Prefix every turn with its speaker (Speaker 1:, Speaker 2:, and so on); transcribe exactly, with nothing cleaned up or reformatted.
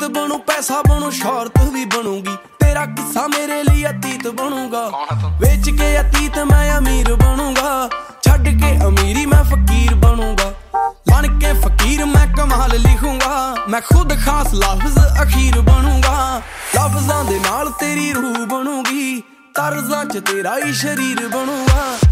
Speaker 1: ਰੀਤ ਬਣੂ, ਪੈਸਾ ਬਣੂ, ਸ਼ੌਹਰਤ ਵੀ ਬਣੂਗੀ। तेरा किस्सा मेरे लिए अतीत बनूंगा, बेच के अतीत मैं अमीर बनूंगा। छड़ के अमीरी मैं फकीर बनूंगा, बन के फकीर मैं कमाल लिखूंगा। मैं खुद खास लफ्ज अखीर बनूंगा, लफ्जां दे नाल तेरी रूह बनूंगी। तर्जां च तेरा ही शरीर बनूंगा।